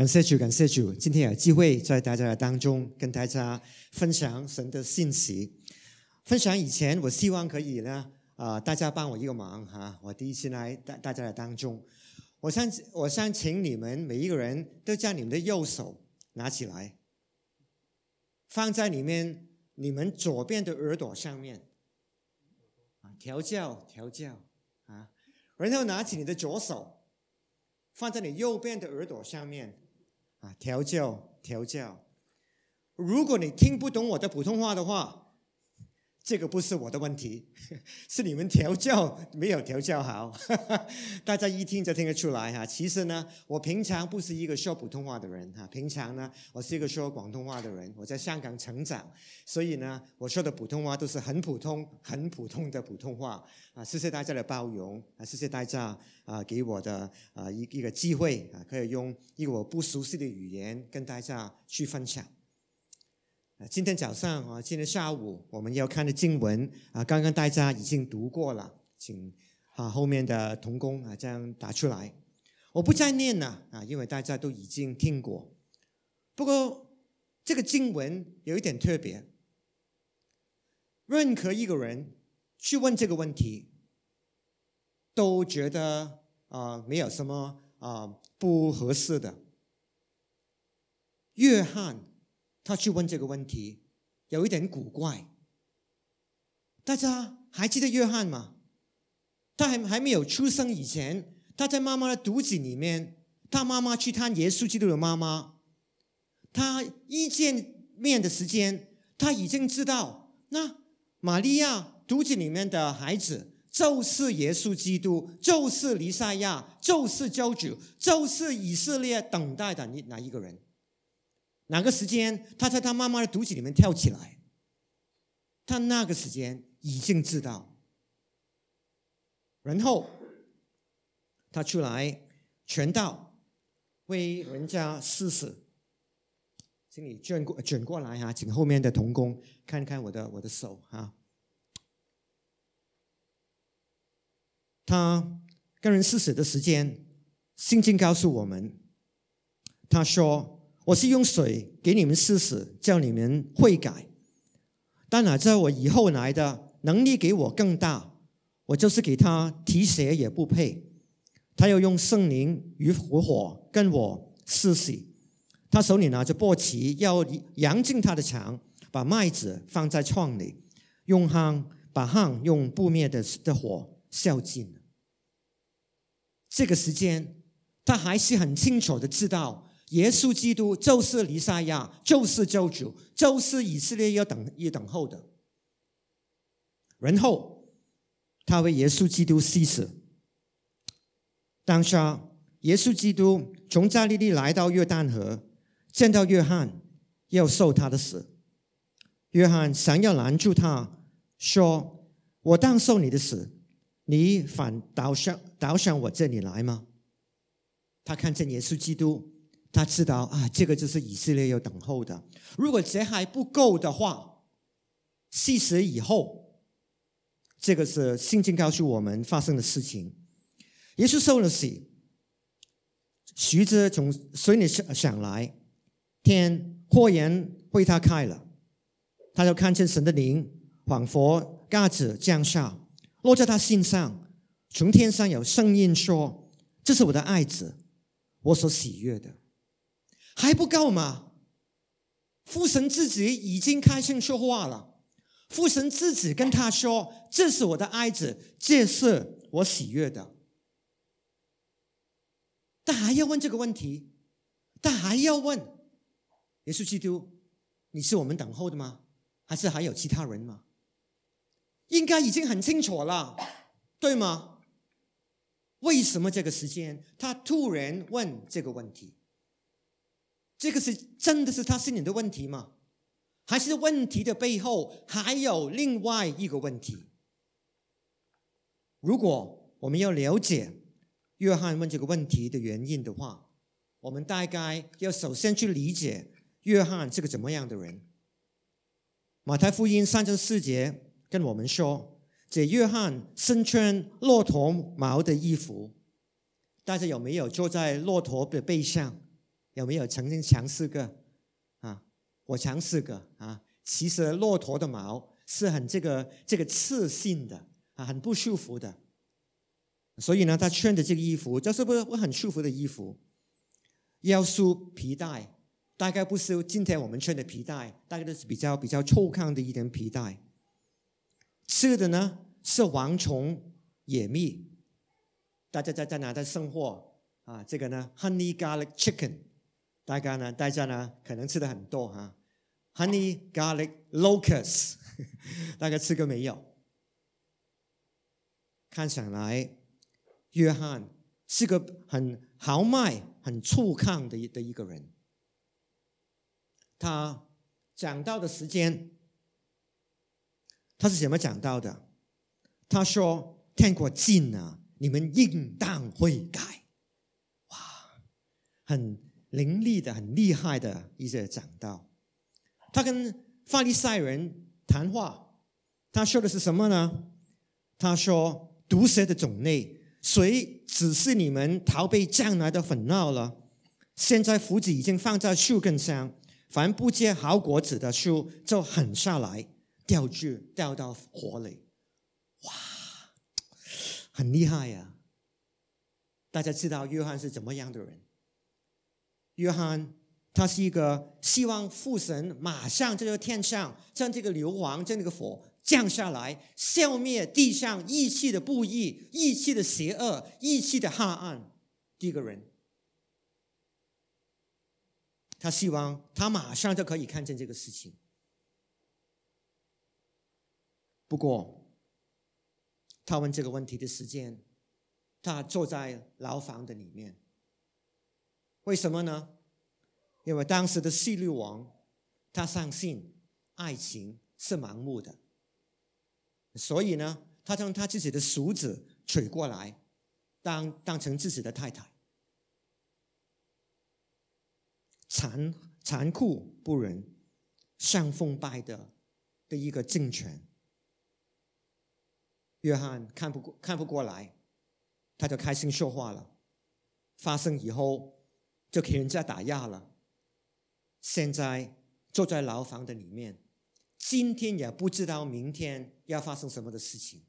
感谢主，感谢主！今天有机会在大家的当中跟大家分享神的信息。分享以前，我希望可以呢，大家帮我一个忙哈。我第一次来大家的当中，我想请你们每一个人都将你们的右手拿起来，放在你们左边的耳朵上面，调教啊，然后拿起你的左手，放在你右边的耳朵上面。调教。如果你听不懂我的普通话的话，这个不是我的问题，是你们调教没有调教好。大家一听就听得出来哈。其实呢，我平常不是一个说普通话的人哈，平常呢，我是一个说广东话的人。我在香港成长，所以呢，我说的普通话都是很普通的普通话谢谢大家的包容谢谢大家给我的一个机会可以用一个我不熟悉的语言跟大家去分享。今天早上今天下午我们要看的经文刚刚大家已经读过了，请后面的同工这样打出来。我不再念了因为大家都已经听过。不过这个经文有一点特别，任何一个人去问这个问题，都觉得没有什么不合适的。约翰他去问这个问题有一点古怪。大家还记得约翰吗？他还没有出生以前，他在妈妈的肚子里面，他妈妈去探耶稣基督的妈妈，他一见面的时间，他已经知道那玛利亚肚子里面的孩子就是耶稣基督，就是弥赛亚，就是救主，就是以色列等待的哪一个人。哪个时间他在他妈妈的肚子里面跳起来，他那个时间已经知道。然后他出来传道，为人家施死。请你卷过来请后面的同工看看我的手他跟人施死的时间，圣经告诉我们，他说我是用水给你们施死，叫你们悔改。但哪知道我以后来的能力给我更大，我就是给他提鞋也不配。他要用圣灵与火跟我施洗。他手里拿着簸箕，要扬进他的肠，把麦子放在创里，把夯用不灭的火烧尽。这个时间他还是很清楚的知道耶稣基督就是弥赛亚，就是救主，就是以色列要等候的。然后他为耶稣基督牺牲。当下耶稣基督从加利利来到约旦河，见到约翰要受他的死。约翰想要拦住他，说我当受你的死，你反倒向我这里来吗？他看见耶稣基督，他知道这个就是以色列要等候的。如果这还不够的话，牺牲以后，这个是圣经告诉我们发生的事情。耶稣受了洗，徐子从水里上来，天豁然为他开了，他就看见神的灵仿佛鸽子降下，落在他心上。从天上有声音说，这是我的爱子，我所喜悦的。还不够吗？父神自己已经开声说话了，父神自己跟他说，这是我的爱子，这是我喜悦的。但还要问这个问题，但还要问耶稣基督，你是我们等候的吗？还是还有其他人吗？应该已经很清楚了，对吗？为什么这个时间他突然问这个问题？这个是真的是他心里的问题吗？还是问题的背后还有另外一个问题？如果我们要了解约翰问这个问题的原因的话，我们大概要首先去理解约翰是个怎么样的人。马太福音3章4节跟我们说，这约翰身穿骆驼毛的衣服。大家有没有坐在骆驼的背上有没有曾经尝试过啊？我尝试过啊。其实骆驼的毛是很这个刺性的啊，很不舒服的。所以呢，他穿的这个衣服就是不很舒服的衣服。腰束皮带，大概不是今天我们穿的皮带，大概都是比较粗犷的一点皮带。吃的呢是蝗虫野蜜，大家在哪在生活啊？这个呢 ，honey garlic chicken， 大家呢可能吃的很多哈。honey garlic locust， 大家吃过没有？看上来，约翰是个很豪迈、很粗犷的一个人。他讲道的时间，他是怎么讲道的？他说：“天国近了，你们应当悔改。”哇，很凌厉的、很厉害的一些讲道。他跟法利赛人谈话，他说的是什么呢？他说：“毒蛇的种类，谁指示你们逃避将来的愤怒了？现在斧子已经放在树根上，凡不结好果子的树就砍下来，掉到火里。”哇，很厉害呀！大家知道约翰是怎么样的人？约翰他是一个希望父神马上这个天上将这个硫磺将这个火降下来，消灭地上义气的不义、义气的邪恶、义气的黑暗的一个人。他希望他马上就可以看见这个事情。不过他问这个问题的时间，他坐在牢房的里面。为什么呢？因为当时的希律王他相信爱情是盲目的，所以呢，他将他自己的叔子娶过来当成自己的太太。残酷不仁、上奉拜的一个政权。约翰看不过来，他就开心说话了。发生以后就给人家打压了，现在坐在牢房的里面，今天也不知道明天要发生什么的事情。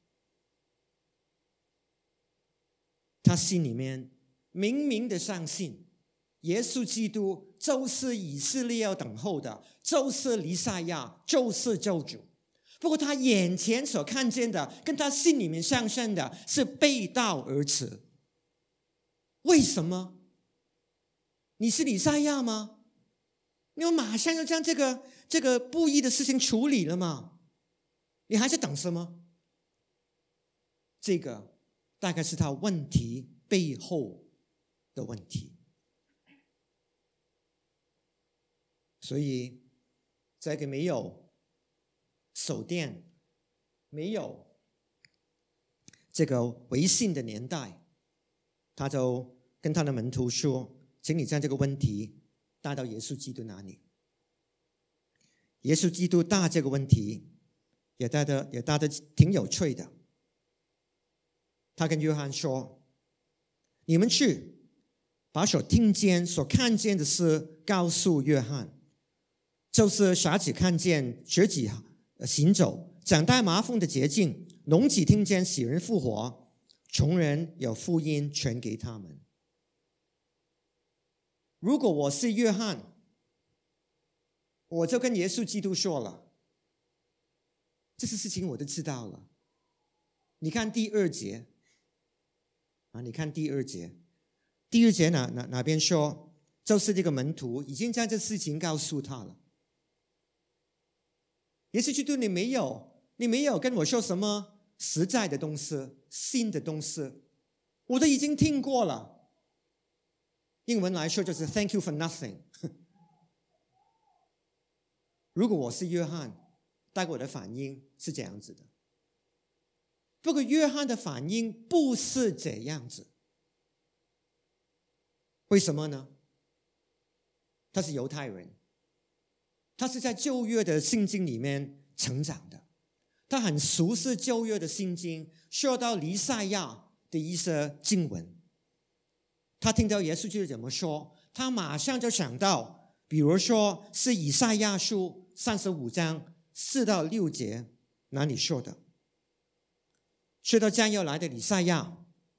他心里面明明的相信耶稣基督就是以色列要等候的，就是弥赛亚，就是救主。不过他眼前所看见的跟他心里面相信的是背道而驰。为什么？你是弥赛亚吗？你马上就将这个不义的事情处理了吗？你还是等什么？这个大概是他问题背后的问题。所以在一个没有手电、没有这个微信的年代，他就跟他的门徒说：“请你将这个问题带到耶稣基督那里。”耶稣基督带这个问题也带得挺有趣的。他跟约翰说：“你们去把所听见、所看见的事告诉约翰。就是瞎子看见，瘸子行走，长大麻风的洁净，聋子听见死人复活，穷人有福音传给他们。”如果我是约翰，我就跟耶稣基督说了，这些事情我都知道了。你看第二节啊，你看第二节哪边说，就是这个门徒已经将这事情告诉他了。耶稣基督，你没有跟我说什么实在的东西、新的东西，我都已经听过了。英文来说就是 Thank you for nothing 。如果我是约翰，大概我的反应是这样子的。不过约翰的反应不是这样子。为什么呢？他是犹太人，他是在旧约的圣经里面成长的，他很熟悉旧约的圣经，说到弥赛亚的一些经文。他听到耶稣基督怎么说， 他马上就想到，比如说是以赛亚书35章4到6节哪里说的，说到将要来的以赛亚，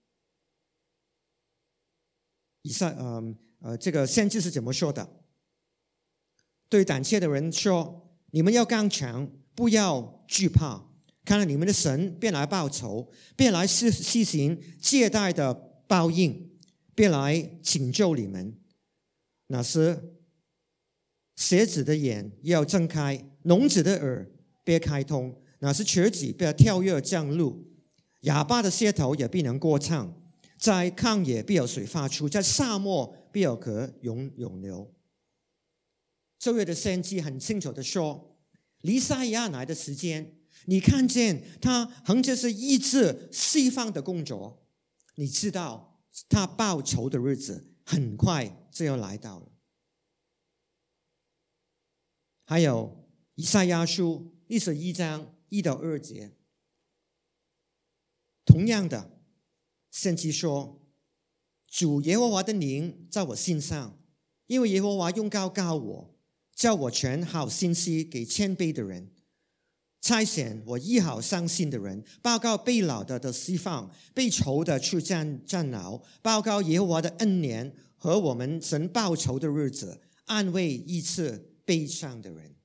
这个先知是怎么说的？对胆怯的人说，你们要刚强，不要惧怕，看到你们的神便来报仇，便来施行借贷的报应，便来拯救你们。那时瘸子的眼要睁开，聋子的耳必开通，那时瘸子必跳跃降路，哑巴的舌头也必能歌唱，在旷野必有水发出，在沙漠必有河涌流。旧约的先知很清楚的说，弥赛亚来的时间，你看见他横着是医治释放的工作，你知道他报仇的日子很快就要来到了。还有以赛亚书61章1到2节，同样的，先知说，主耶和华的灵在我心上，因为耶和华用膏膏我，叫我传好信息给谦卑的人，差遣我医好伤心的人，报告被掳的释放，被囚的去战牢，报告耶和华的恩年和我们神报仇的日子，安慰医治悲伤的人。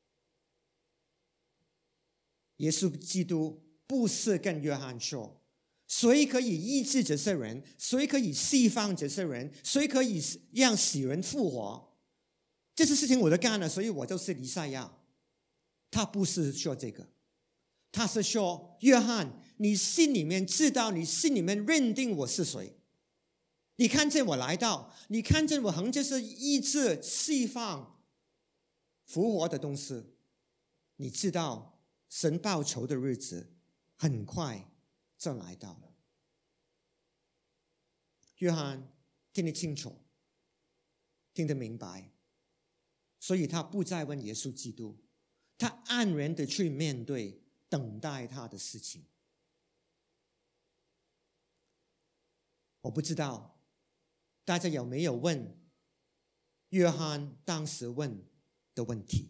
耶稣基督不是跟约翰说，谁可以医治这些人，谁可以释放这些人，谁可以让死人复活，这些事情我都干了，所以我就是弥赛亚。他不是说这个，他是说，约翰，你心里面知道，你心里面认定我是谁，你看见我来到，你看见我横就是医治释放复活的东西，你知道神报仇的日子很快就来到了。约翰听得清楚，听得明白，所以他不再问耶稣基督，他安然的去面对等待他的事情。我不知道大家有没有问约翰当时问的问题。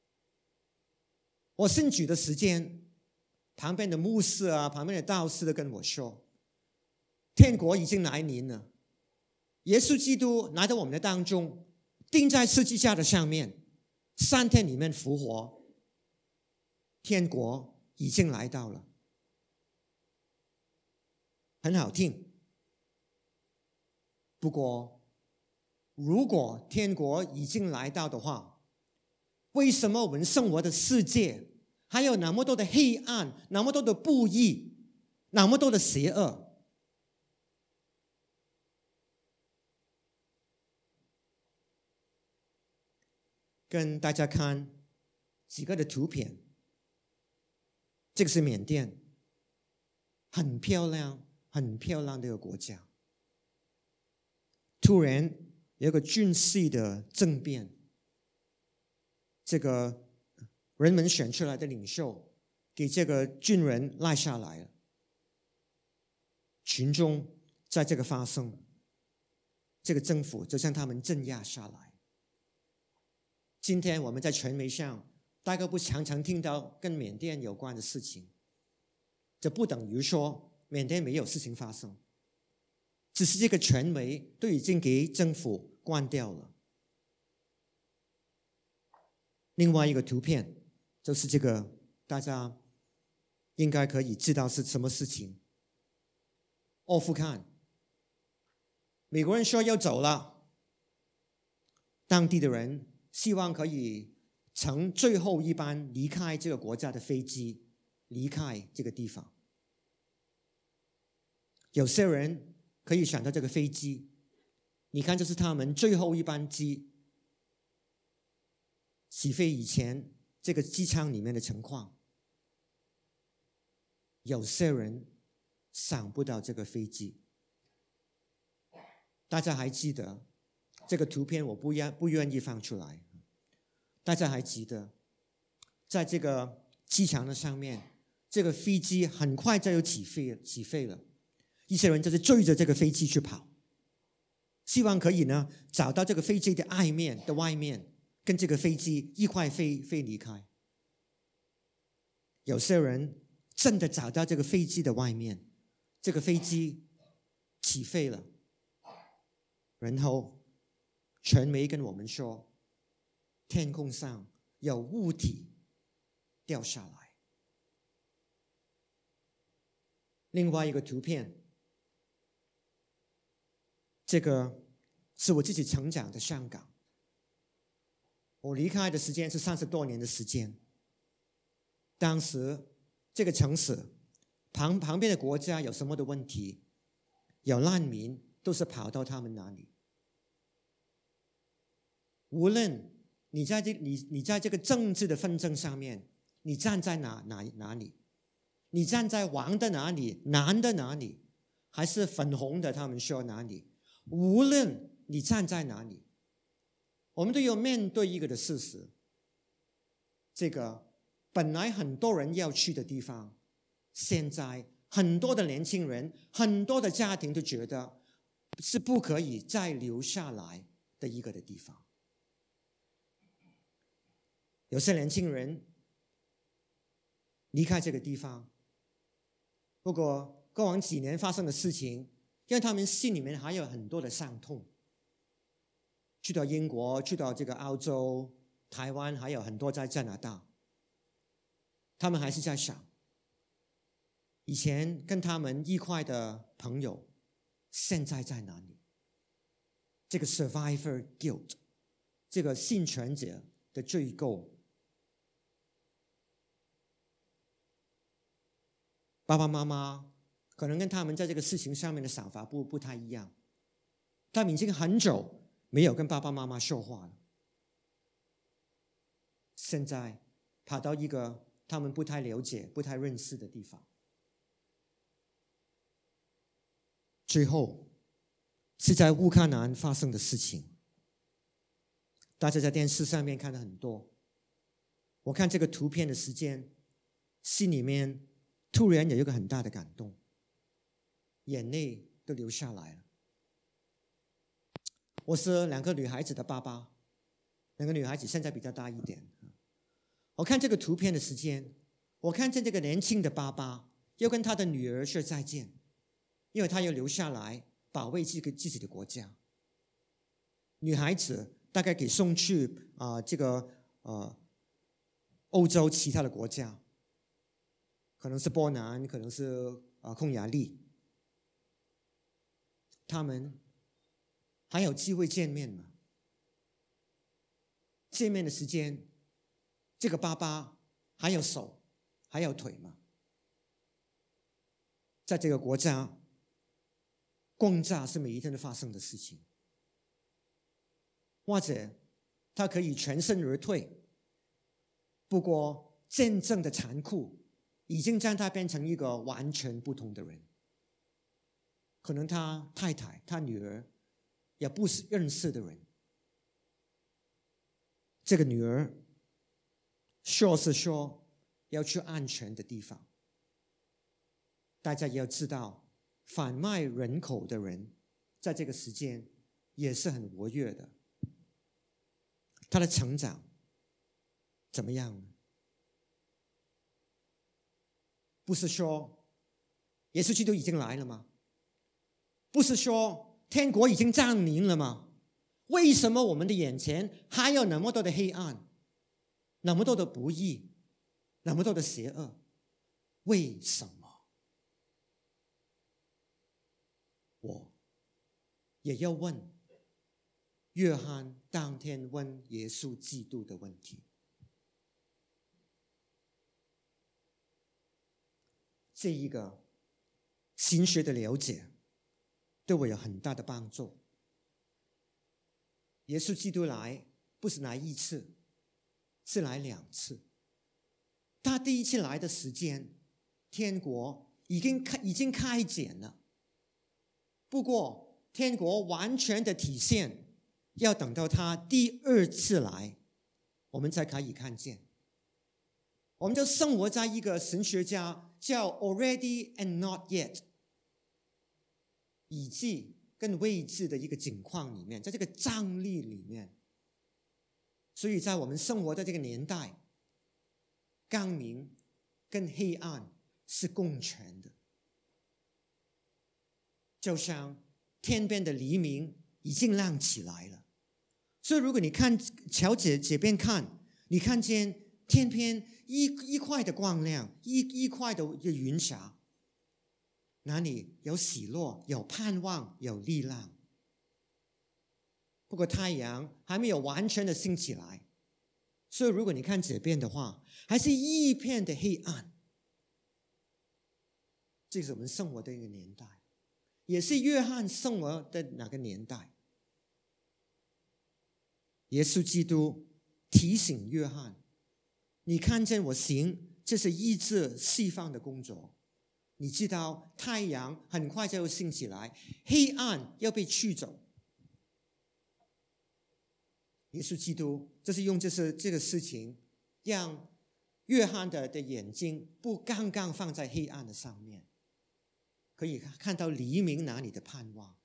我信主的时间，旁边的牧师啊，旁边的道士都跟我说，天国已经来临了，耶稣基督来到我们的当中，钉在十字架的上面，3天里面复活，天国已经来到了。很好听，不过如果天国已经来到的话，为什么我们生活的世界还有那么多的黑暗，那么多的不义，那么多的邪恶？跟大家看几个的图片，这个是缅甸，很漂亮很漂亮的一个国家，突然有一个军事的政变，这个人们选出来的领袖给这个军人赖下来了，群众在这个发生，这个政府就将他们镇压下来。今天我们在传媒上大概不常常听到跟缅甸有关的事情，这不等于说缅甸没有事情发生，只是这个传媒都已经给政府关掉了。另外一个图片就是这个，大家应该可以知道是什么事情。阿富汗，美国人说要走了，当地的人希望可以乘最后一班离开这个国家的飞机，离开这个地方。有些人可以选到这个飞机，你看这是他们最后一班机起飞以前这个机舱里面的情况。有些人上不到这个飞机。大家还记得这个图片，我不愿意放出来。大家还记得在这个机场的上面，这个飞机很快就有起飞了，一些人就是追着这个飞机去跑， 希望可以呢找到这个飞机的外面，跟这个飞机一块飞离开。有些人真的找到这个飞机的外面，这个飞机起飞了，然后传媒跟我们说，天空上有物体掉下来。另外一个图片，这个是我自己成长的香港。我离开的时间是30多年的时间。当时这个城市旁边的国家有什么的问题，有难民，都是跑到他们那里。无论你在这个政治的纷争上面，你站在哪里，你站在黄的哪里，蓝的哪里，还是粉红的，他们说哪里，无论你站在哪里，我们都要面对一个的事实，这个本来很多人要去的地方，现在很多的年轻人，很多的家庭都觉得是不可以再留下来的一个的地方。有些年轻人离开这个地方，不过过往几年发生的事情，让他们心里面还有很多的伤痛。去到英国，去到这个澳洲、台湾，还有很多在加拿大，他们还是在想，以前跟他们一块的朋友，现在在哪里？这个 survivor guilt， 这个幸存者的罪疚。爸爸妈妈可能跟他们在这个事情上面的想法不太一样，他们已经很久没有跟爸爸妈妈说话了，现在跑到一个他们不太了解、不太认识的地方。最后是在乌克兰发生的事情，大家在电视上面看了很多。我看这个图片的时间，心里面突然有一个很大的感动，眼泪都流下来了。我是2个女孩子的爸爸，2个女孩子现在比较大一点。我看这个图片的时间，我看见这个年轻的爸爸要跟他的女儿说再见，因为他要留下来保卫自己的国家。女孩子大概给送去欧洲其他的国家，可能是波兰，可能是匈牙利，他们还有机会见面吗？见面的时间，这个爸爸还有手还有腿吗？在这个国家，轰炸是每一天都发生的事情，或者他可以全身而退，不过战争的残酷已经将他变成一个完全不同的人。可能他太太、他女儿也不是认识的人。这个女儿说是说要去安全的地方，大家也要知道，贩卖人口的人在这个时间也是很活跃的。他的成长怎么样呢？不是说耶稣基督已经来了吗？不是说天国已经降临了吗？为什么我们的眼前还有那么多的黑暗，那么多的不义，那么多的邪恶？为什么？我也要问约翰当天问耶稣基督的问题。这一个神学的了解对我有很大的帮助。耶稣基督来不是来1次，是来2次。他第一次来的时间，天国已经开展了，不过天国完全的体现要等到他第2次来，我们才可以看见。我们就生活在一个神学家叫 already and not yet， 已经更未知的一个境况里面，在这个张力里面，所以在我们生活的这个年代，光明跟黑暗是共存的，就像天边的黎明已经亮起来了。所以如果你朝这边看，你看见天边一块的光亮，一块的云霞，那里有喜乐，有盼望，有力量。不过太阳还没有完全的升起来，所以如果你看这边的话，还是一片的黑暗。这是我们生活的一个年代，也是约翰生活的那个年代。耶稣基督提醒约翰，你看见我行，这是医治释放的工作。你知道太阳很快就会升起来，黑暗要被驱走。耶稣基督就是用这个事情，让约翰的眼睛不刚刚放在黑暗的上面，可以看到黎明那里的盼望。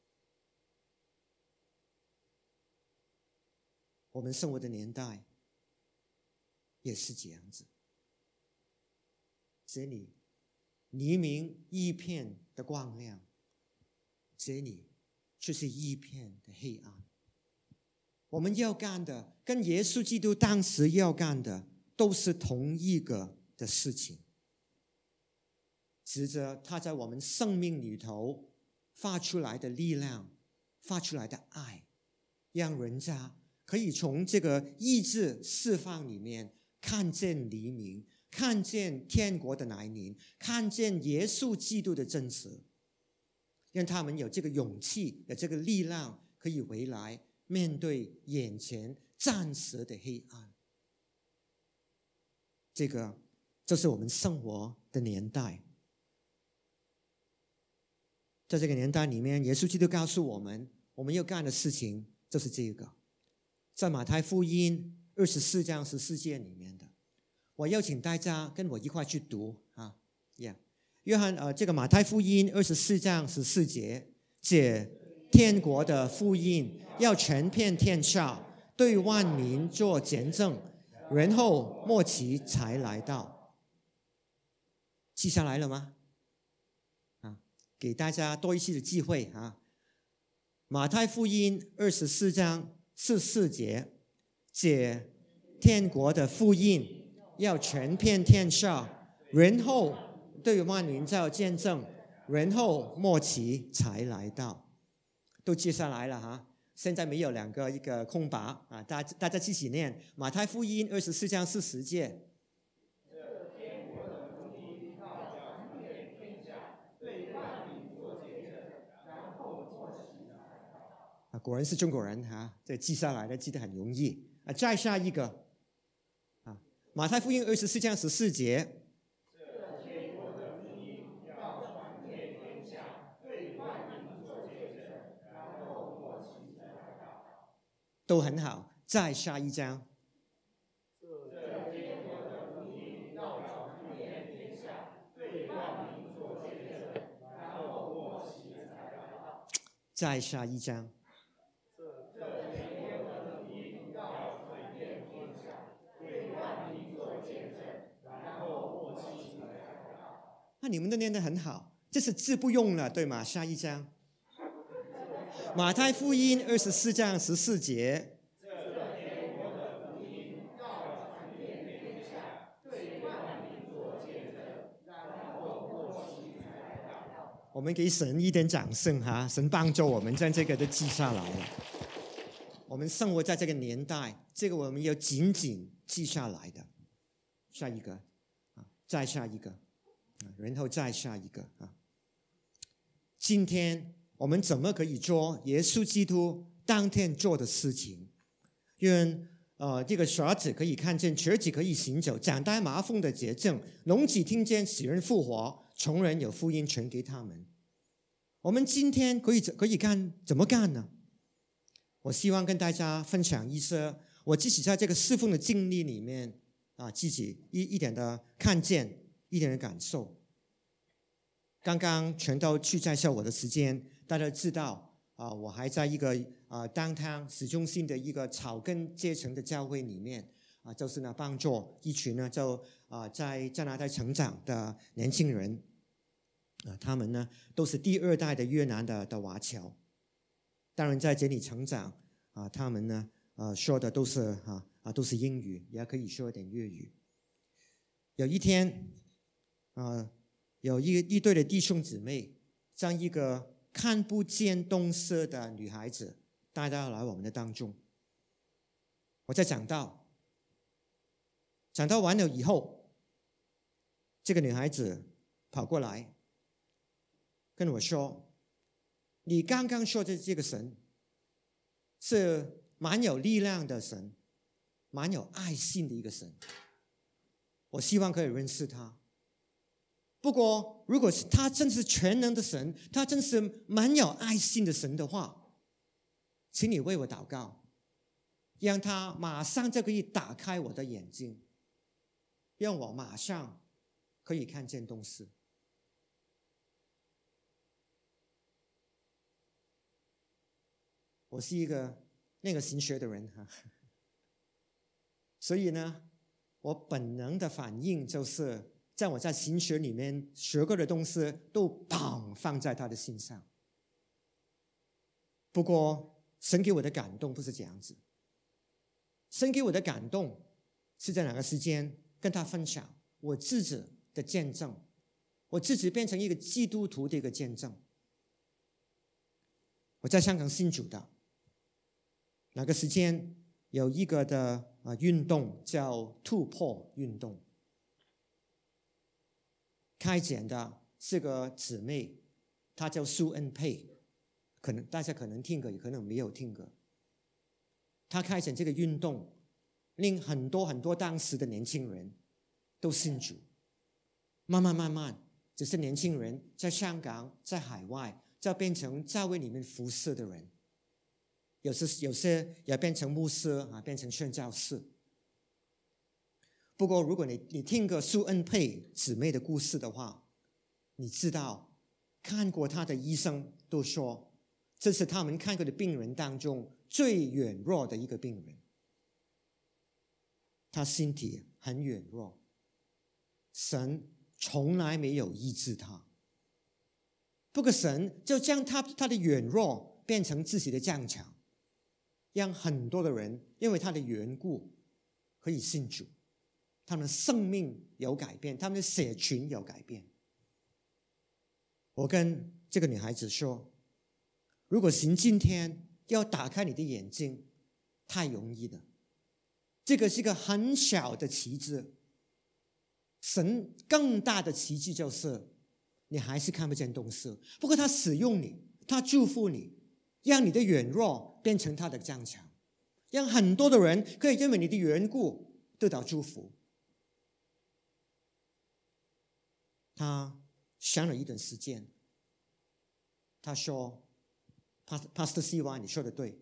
我们生活的年代也是这样子，这里黎明一片的光亮，这里却是一片的黑暗。我们要干的跟耶稣基督当时要干的都是同一个的事情，指着他在我们生命里头发出来的力量，发出来的爱，让人家可以从这个意志释放里面看见黎明，看见天国的来临，看见耶稣基督的真实，让他们有这个勇气，有这个力量，可以回来面对眼前暂时的黑暗。这个就是我们生活的年代。在这个年代里面，耶稣基督告诉我们，我们要干的事情就是这个。在马太福音24章14节里面的，我邀请大家跟我一块去读啊。约翰这个马太福音24章14节，这天国的福音要传遍天下，对万民做见证，然后末期才来到。记下来了吗？给大家多一些的机会啊。马太福音24章14节，这天国的福音要传遍天下，然后对万民做见证，然后末期才来到。都记下来了哈。现在没有一个空白啊，大家继续念马太福音24章40节。果然是中国人哈，这记下来的记得很容易啊。再下一个啊，马太福音24章14节。都很好，再下一章。再下一章。那你们都念得很好，这是字不用了，对吗？下一章。马太福音24章14节。我们给神一点掌声哈，神帮助我们将这个都记下来了。我们生活在这个年代，这个我们要紧紧记下来的。下一个再下一个然后再下一个今天我们怎么可以做耶稣基督当天做的事情？愿这个瞎子可以看见，瘸子可以行走，长大麻风的洁净，聋子听见，死人复活，穷人有福音传给他们。我们今天可以怎么干呢？我希望跟大家分享一些我自己在这个侍奉的经历里面自己一点的看见，一点的感受。刚刚传道去介绍我的时间，大家知道我还在一个downtown市中心的一个草根阶层的教会里面就是呢帮助一群呢在加拿大成长的年轻人他们呢都是第二代的越南的华侨，当然在这里成长他们呢说的都是英语，也可以说一点粤语。有一天有一对的弟兄姊妹将一个看不见东西的女孩子带到来我们的当中。我在讲道完了以后，这个女孩子跑过来跟我说，你刚刚说的这个神是蛮有力量的神，蛮有爱心的一个神，我希望可以认识他。不过如果是他真是全能的神，他真是蛮有爱心的神的话，请你为我祷告，让他马上就可以打开我的眼睛，让我马上可以看见东西。我是一个那个神学的人所以呢我本能的反应就是在我在神学里面学过的东西都砰放在他的心上。不过神给我的感动不是这样子，神给我的感动是在哪个时间跟他分享我自己的见证，我自己变成一个基督徒的一个见证。我在香港信主的那个时间有一个的运动叫突破运动，开展的是个姊妹，她叫苏恩佩，可能大家可能听过，也可能没有听过。她开展这个运动，令很多当时的年轻人都信主。慢慢，这些年轻人在香港、在海外，就变成教会里面服侍的人。有些也变成牧师变成宣教士。不过如果你听过苏恩佩姊妹的故事的话，你知道看过她的医生都说这是他们看过的病人当中最软弱的一个病人，她身体很软弱，神从来没有医治她。不过神就将她的软弱变成自己的强强，让很多的人因为他的缘故可以信主，他们的生命有改变，他们的社群有改变。我跟这个女孩子说，如果神今天要打开你的眼睛太容易了，这个是一个很小的奇迹，神更大的奇迹就是你还是看不见东西，不过他使用你，他祝福你，让你的软弱变成他的强强，让很多的人可以因为你的缘故得到祝福。他想了一段时间，他说 Pastor CY 你说的对，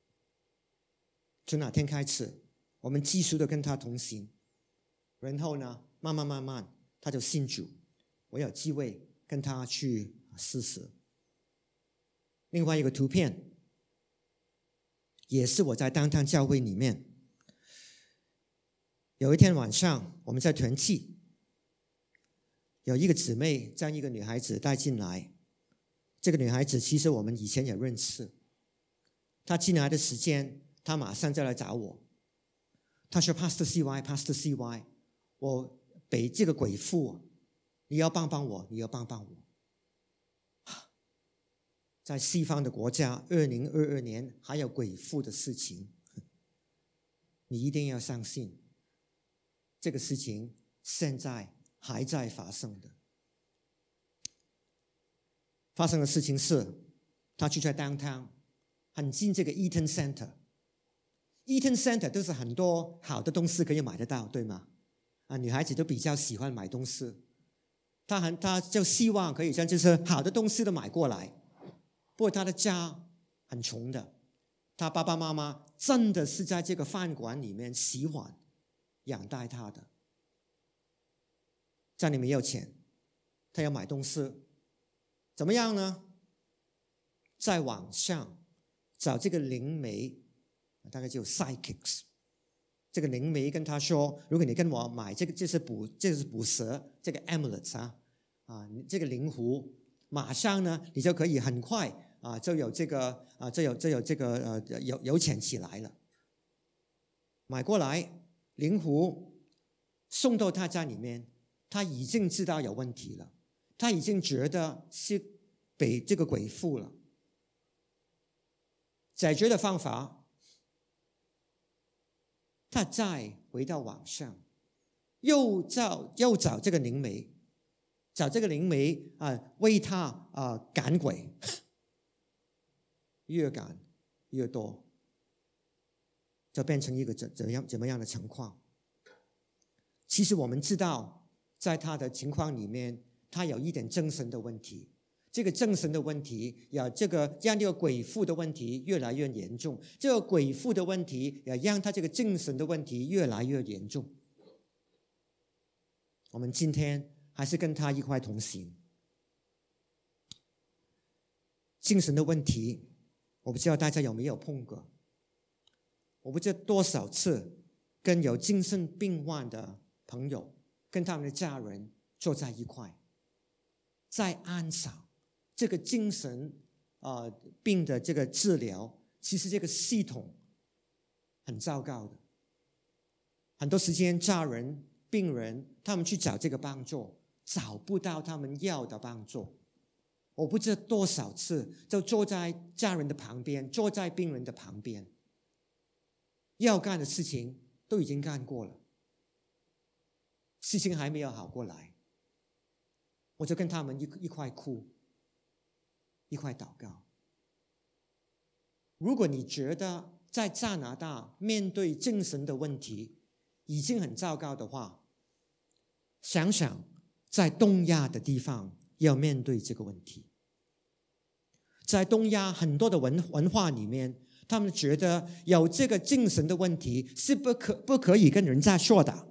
从那天开始我们继续的跟他同行，然后呢慢慢他就信主，我有机会跟他去试试。另外一个图片也是我在当堂教会里面，有一天晚上我们在团契，有一个姊妹将一个女孩子带进来，这个女孩子其实我们以前也认识，她进来的时间她马上就来找我，她说 Pastor CY 我被这个鬼附，你要帮帮我，你要帮帮我。在西方的国家2022年还有鬼附的事情，你一定要相信这个事情现在还在发生的。发生的事情是他去在 downtown 很近这个 Eaton Center 都是很多好的东西可以买得到，对吗？女孩子都比较喜欢买东西，他就希望可以将这些好的东西都买过来。不过他的家很穷的，他爸爸妈妈真的是在这个饭馆里面洗碗养大他的。家里没有钱，他要买东西，怎么样呢？ 在网上找这个灵媒，大概就 psychics。这个灵媒跟他说，如果你跟我买这是捕蛇这个 amulet 你这个灵狐，马上呢你就可以很快就有这个有钱起来了。买过来，灵狐送到他家里面，他已经知道有问题了，他已经觉得是被这个鬼附了。解决的方法，他再回到网上，又找这个灵媒，为他赶鬼，越赶越多，就变成一个怎么样的情况？其实我们知道，在他的情况里面，他有一点精神的问题。这个精神的问题，让这个鬼附的问题越来越严重。这个鬼附的问题，也让他这个精神的问题越来越严重。我们今天还是跟他一块同行。精神的问题，我不知道大家有没有碰过。我不知道多少次跟有精神病患的朋友，跟他们的家人坐在一块，在安扫这个精神病的这个治疗，其实这个系统很糟糕的。很多时间家人病人他们去找这个帮助，找不到他们要的帮助。我不知道多少次就坐在家人的旁边，坐在病人的旁边，要干的事情都已经干过了，事情还没有好过来，我就跟他们一块哭，一块祷告。如果你觉得在加拿大面对精神的问题已经很糟糕的话，想想在东亚的地方要面对这个问题。在东亚很多的文化里面，他们觉得有这个精神的问题是不可以跟人家说的。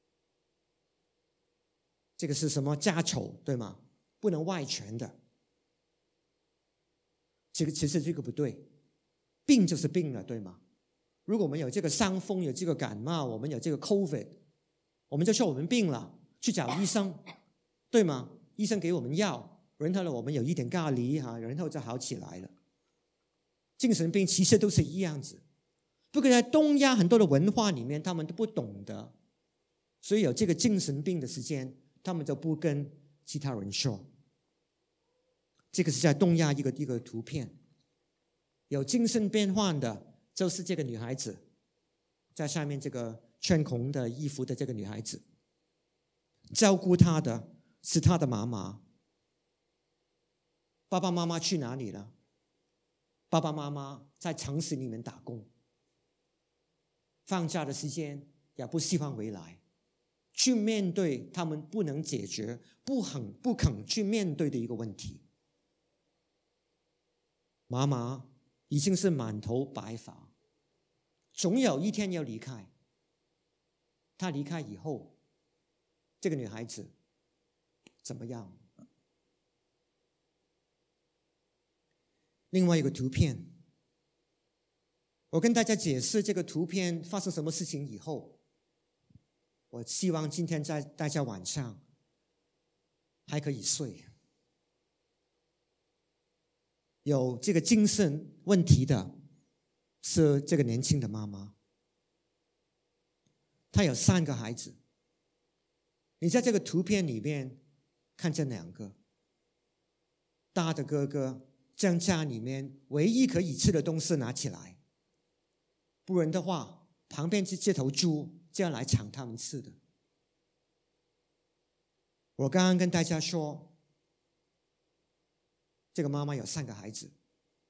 这个是什么家丑，对吗？不能外传的。其实这个不对，病就是病了，对吗？如果我们有这个伤风，有这个感冒，我们有这个 COVID， 我们就说我们病了，去找医生，对吗？医生给我们药，然后呢我们有一点咖喱然后就好起来了。精神病其实都是一样子，不过在东亚很多的文化里面，他们都不懂得，所以有这个精神病的时间，他们就不跟其他人说。这个是在东亚一个图片，有精神变患的，就是这个女孩子，在下面这个穿红的衣服的这个女孩子，照顾她的是她的妈妈。爸爸妈妈去哪里了？爸爸妈妈在城市里面打工，放假的时间也不希望回来，去面对他们不能解决、不肯去面对的一个问题。妈妈已经是满头白发，总有一天要离开。她离开以后，这个女孩子怎么样？另外一个图片，我跟大家解释这个图片发生什么事情以后，我希望今天在大家晚上还可以睡。有这个精神问题的是这个年轻的妈妈，她有3个孩子。你在这个图片里面看见2个，大的哥哥将家里面唯一可以吃的东西拿起来，不然的话旁边这头猪就要来抢他们吃的。我刚刚跟大家说，这个妈妈有3个孩子，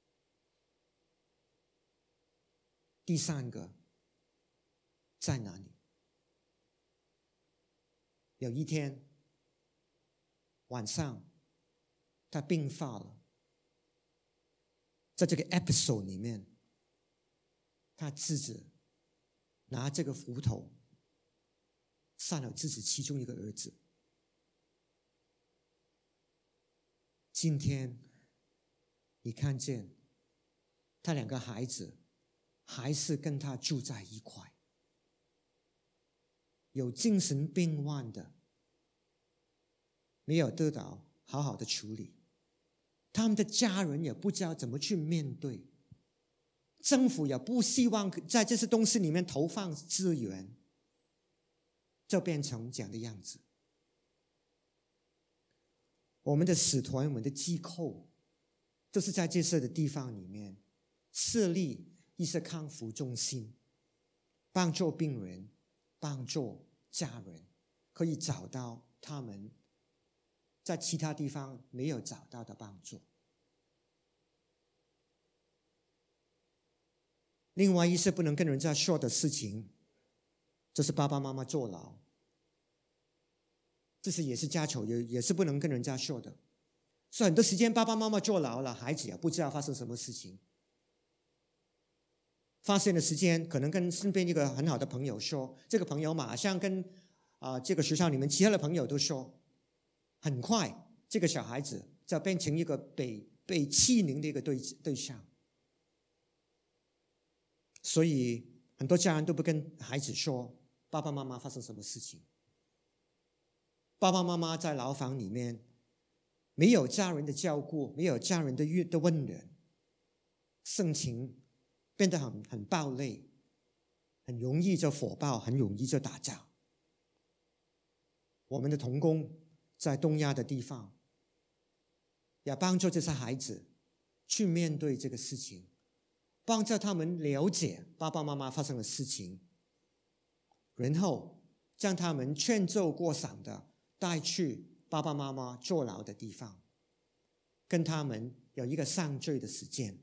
第3个在哪里？有一天晚上他病发了，在这个 episode 里面，他自己拿这个斧头杀了自己其中一个儿子。今天你看见他2个孩子还是跟他住在一块，有精神病患的没有得到好好的处理，他们的家人也不知道怎么去面对，政府也不希望在这些东西里面投放资源，就变成这样的样子。我们的使团，我们的机构都是在这些的地方里面设立一些康复中心，帮助病人，帮助家人可以找到他们在其他地方没有找到的帮助。另外一些不能跟人家说的事情，就是爸爸妈妈坐牢，这是也是家丑，也是不能跟人家说的。所以很多时间爸爸妈妈坐牢了，孩子也不知道发生什么事情。发现的时间可能跟身边一个很好的朋友说，这个朋友马上跟这个学校里面其他的朋友都说，很快这个小孩子就变成一个被欺凌的一个对象。所以很多家人都不跟孩子说爸爸妈妈发生什么事情。爸爸妈妈在牢房里面没有家人的照顾，没有家人的温暖，性情变得很暴戾，很容易就火爆，很容易就打架。我们的同工在东亚的地方也帮助这些孩子去面对这个事情，帮助他们了解爸爸妈妈发生的事情，然后将他们劝奏过赏的带去爸爸妈妈坐牢的地方，跟他们有一个上罪的时间。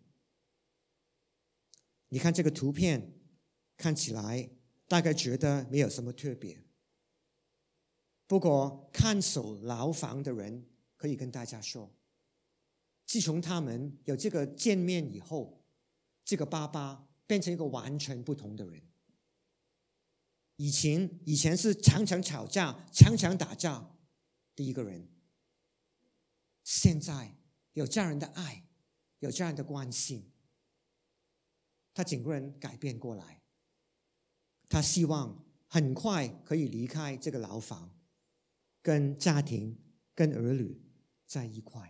你看这个图片看起来大概觉得没有什么特别，不过看守牢房的人可以跟大家说，自从他们有这个见面以后，这个爸爸变成一个完全不同的人。以前是常常吵架，常常打架的一个人，现在有家人的爱，有家人的关心，他整个人改变过来。他希望很快可以离开这个牢房，跟家庭跟儿女在一块。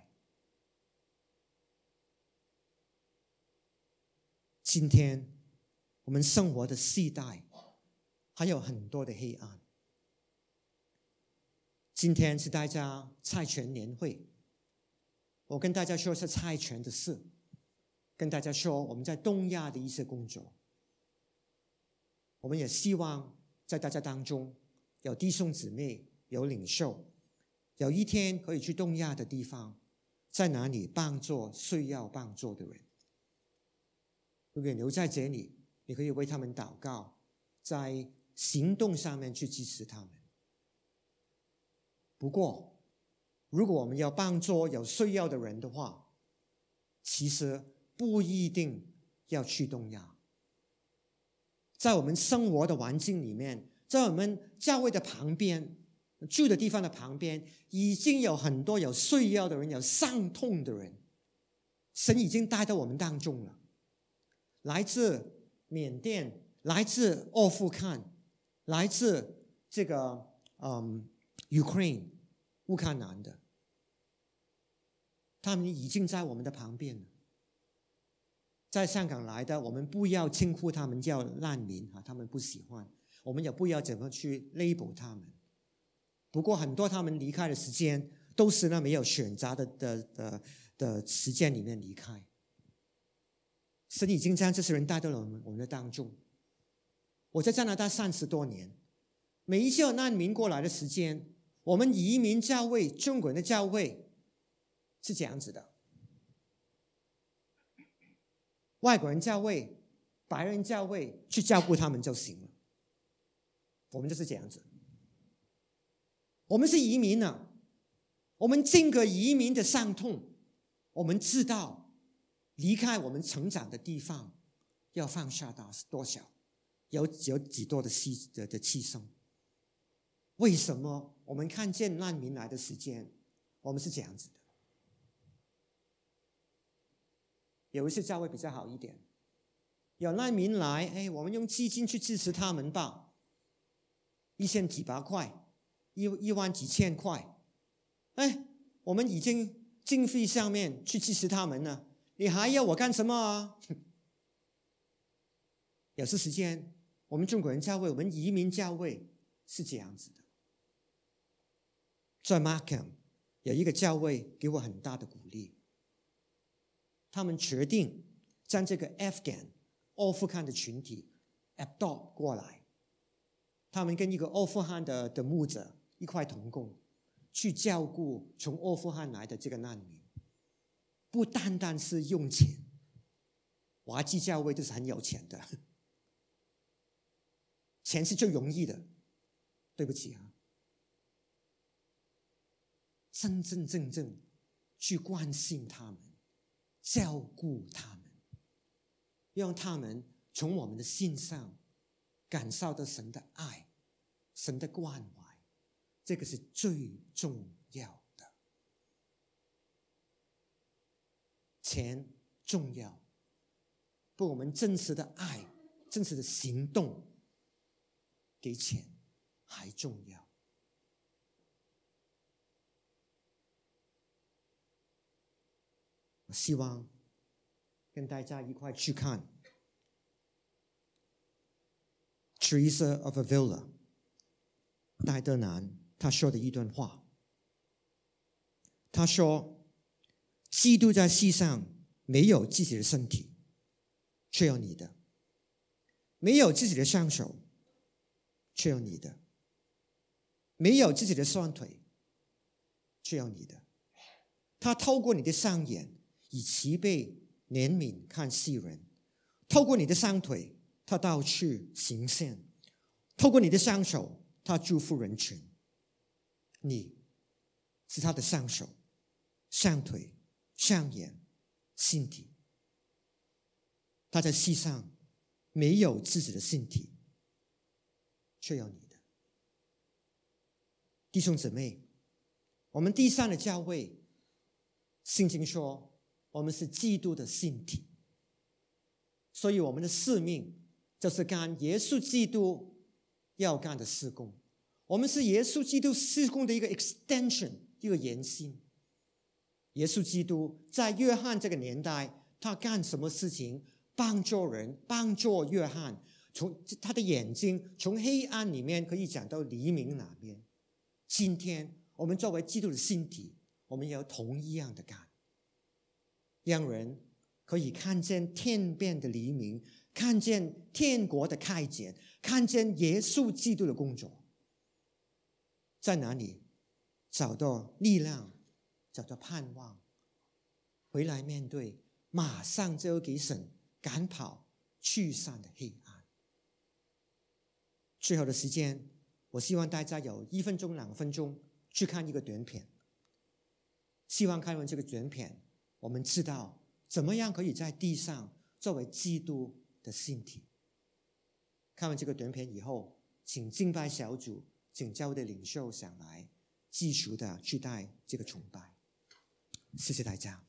今天我们生活的世代还有很多的黑暗。今天是大家蔡权年会，我跟大家说是蔡权的事，跟大家说我们在东亚的一些工作。我们也希望在大家当中有弟兄姊妹，有领袖，有一天可以去东亚的地方，在哪里帮助需要帮助的人。如果留在这里，你可以为他们祷告，在行动上面去支持他们。不过如果我们要帮助有需要的人的话，其实不一定要去东亚。在我们生活的环境里面，在我们教会的旁边，住的地方的旁边，已经有很多有需要的人，有伤痛的人，神已经带到我们当中了。来自缅甸，来自阿富汗，来自这个Ukraine 乌克兰的，他们已经在我们的旁边了。在香港来的，我们不要称呼他们叫难民，他们不喜欢，我们也不要怎么去 label 他们。不过很多他们离开的时间都是没有选择的时间里面离开。神已经将这些人带到了我们的当中。我在加拿大30多年，每一次有难民过来的时间，我们移民教会，中国人的教会是这样子的，外国人教会，白人教会去照顾他们就行了。我们就是这样子。我们是移民啊，我们经过移民的伤痛，我们知道离开我们成长的地方要放下多少，有几多的牺牲。为什么我们看见难民来的时间，我们是这样子的？ 有一些教会比较好一点，有难民来，我们用基金去支持他们吧，1000几百块，1万几千块，我们已经经费上面去支持他们了，你还要我干什么啊？有些时间我们中国人教会，我们移民教会是这样子的。在 Markham 有一个教会给我很大的鼓励，他们决定将这个 Afghan 阿富汗的群体 adopt 过来，他们跟一个阿富汗的牧者一块同工，去照顾从阿富汗来的这个难民，不单单是用钱，华基教会都是很有钱的，钱是最容易的，对不起啊，真真正正去关心他们，照顾他们，让他们从我们的心上感受到神的爱，神的关怀，这个是最重要的。钱重要，不，我们真实的爱，真实的行动给钱还重要。我希望跟大家一块去看 Teresa of Avila 戴德南他说的一段话。他说，基督在世上没有自己的身体，却有你的；没有自己的双手，却有你的；没有自己的双腿，却有你的。他透过你的双眼以慈悲怜悯看世人，透过你的双腿他到处行善，透过你的双手他祝福人群。你是他的双手、双腿、双眼、身体。他在世上没有自己的身体，却有你的。弟兄姊妹，我们地上的教会，圣经说我们是基督的身体，所以我们的使命就是干耶稣基督要干的事工。我们是耶稣基督事工的一个 extension， 一个延伸。耶稣基督在约翰这个年代，他干什么事情？帮助人，帮助约翰从他的眼睛从黑暗里面可以讲到黎明那边。今天我们作为基督的身体，我们也有同一样的干，让人可以看见天边的黎明，看见天国的开展，看见耶稣基督的工作。在哪里找到力量，找到盼望，回来面对马上就给神赶跑驱散的黑暗。最后的时间，我希望大家有1分钟、2分钟去看一个短片，希望看完这个短片，我们知道怎么样可以在地上作为基督的身体。看完这个短片以后，请敬拜小组，请教会的领袖上来继续的去带这个崇拜。谢谢大家。